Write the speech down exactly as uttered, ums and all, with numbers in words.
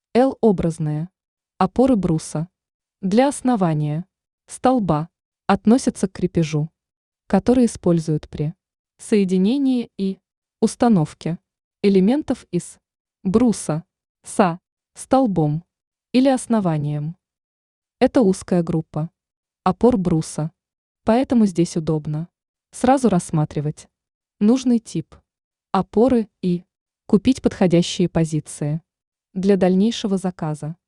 L-образные. Опоры бруса. Для основания столба относятся к крепежу, который используют при соединении и установке элементов из бруса со столбом или основанием. Это узкая группа опор бруса, поэтому здесь удобно сразу рассматривать нужный тип опоры и купить подходящие позиции для дальнейшего заказа.